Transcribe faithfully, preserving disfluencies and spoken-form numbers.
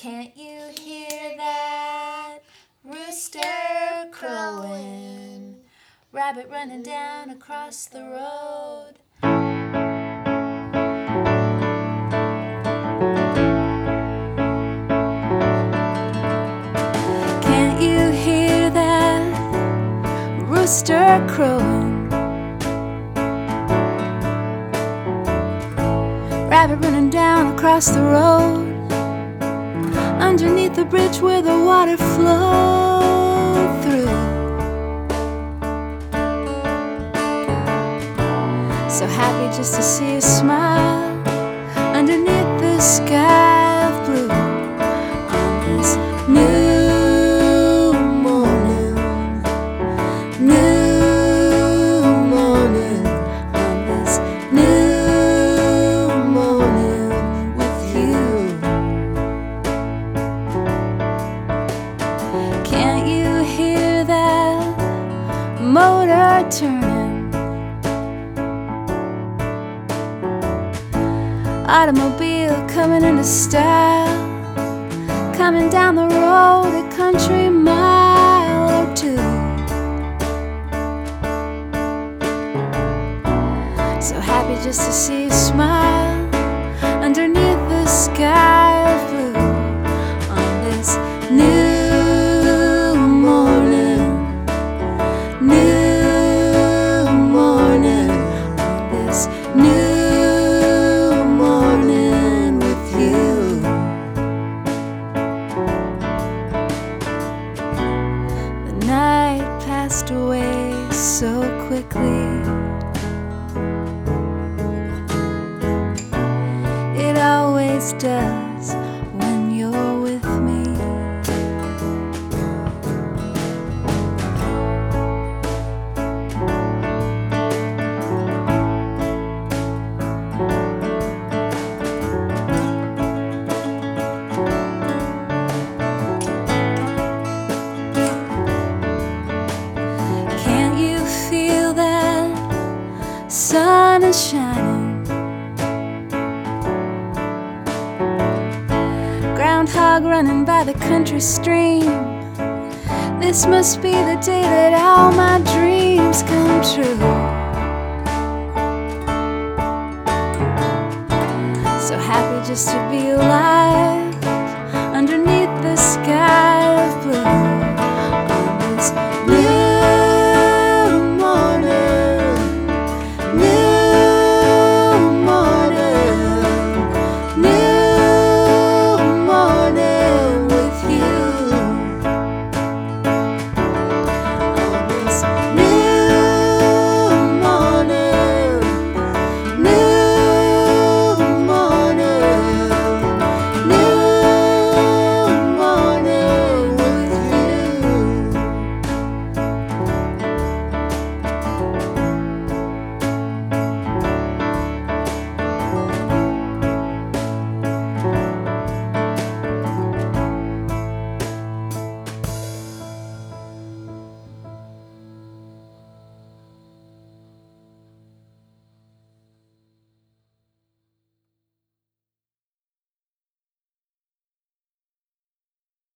Can't you hear that rooster crowing? Rabbit running down across the road. Can't you hear that rooster crowing? Rabbit running down across the road, underneath the bridge where the water flowed through. So happy just to see you smile underneath the sky of blue on this new morning, new morning, on this new morning with you. Can't you hear that motor turning? Automobile coming into style, coming down the road a country mile or two. So happy just to see you smile underneath the sky of blue on this new morning, new morning, on this new passed away so quickly. It always does when you're with me. Sun is shining, groundhog running by the country stream. This must be the day that all my dreams come true. So happy just to be alive